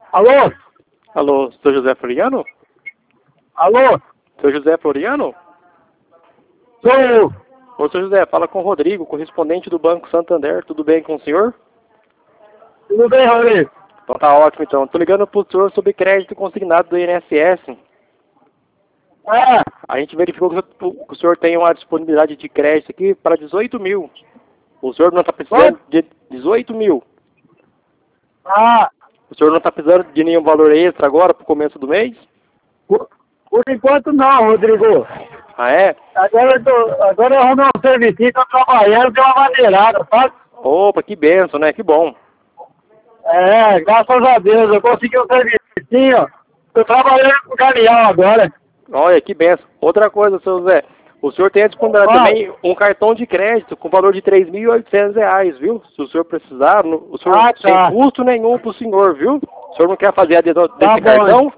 Alô? Alô, seu José Floriano? Alô? Seu José Floriano? Sou eu. Ô, seu José, fala com o Rodrigo, correspondente do Banco Santander. Tudo bem com o senhor? Tudo bem, Rodrigo? Então tá ótimo, então. Tô ligando pro senhor sobre crédito consignado do INSS. Ah, A gente verificou que o senhor tem uma disponibilidade de crédito aqui para 18 mil. O senhor não está precisando quanto? de 18 mil. Ah, O senhor não está precisando de nenhum valor extra agora para o começo do mês? por enquanto não, Rodrigo. Ah, é? Agora eu arrumei um serviço, tô trabalhando, deu uma maneirada, sabe? Opa, que benção, né? Que bom. É, graças a Deus, eu consegui um serviço. Tô trabalhando com o caminhão agora. Olha, que benção. Outra coisa, seu José. O senhor tem a disponibilidade Fala. também um cartão de crédito com valor de R$ 3.800, viu? Se o senhor precisar, o senhor Ah, sem tá. custo nenhum pro senhor, viu? O senhor não quer fazer a adesão Tá desse bom. cartão?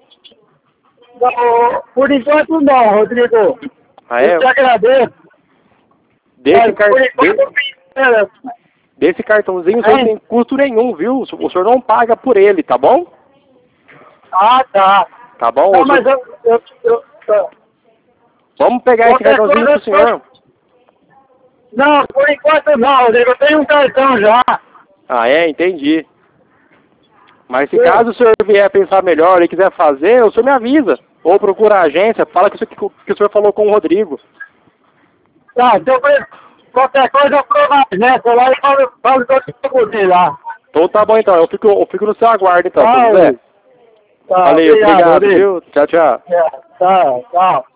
Não, por enquanto não, Rodrigo. Ah, Eu é? te agradeço. Desse, Mas por enquanto não tem interesse. desse cartãozinho o senhor Hein? tem custo nenhum, viu? O senhor não paga por ele, tá bom? Ah, tá. Tá bom? Não, O mas senhor- eu Vamos pegar esse qualquer cartãozinho coisa pro senhor. Não, por enquanto não, Rodrigo. Eu tenho um cartão já. Ah, é? Entendi. Mas se Sim. caso o senhor vier pensar melhor e quiser fazer, o senhor me avisa. Ou procura a agência, fala que o senhor falou com o Rodrigo. Tá, então qualquer coisa eu provo, né? Tô lá e falo todo mundo lá. Então tá bom então, eu fico no seu aguardo então, Tá, seu José. Rodrigo. Tá, Valeu, obrigado, Rodrigo. viu? Tchau, tchau. É, tá, tchau.